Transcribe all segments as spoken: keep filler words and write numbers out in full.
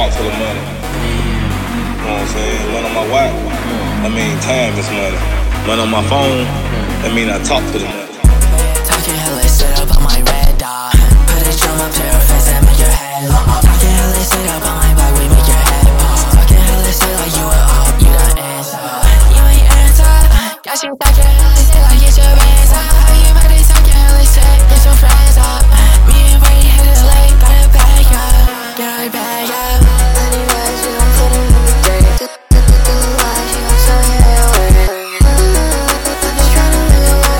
talk to the money. You know what I'm saying? Money on my watch, I mean time is money. Money on my phone, I mean I talk to the money. Talking hella straight up on my red dot. Put a drum up to your face and make your head pop. Talking hella straight up on my block, we make your head pop. Talking hella straight like you a up, you the answer. You ain't answer. Got you talking hella straight like get your bands up. You better talking hella straight, get your friends up. Me and Brady hit it late, better back up. Get right back up. Anyways, we don't put it in the dirt. Like you gon' tell me how you work. I'm just tryna make it work.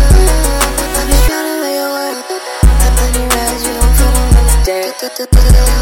I'm just tryna make it work. Anyways, we don't put it in the dirt.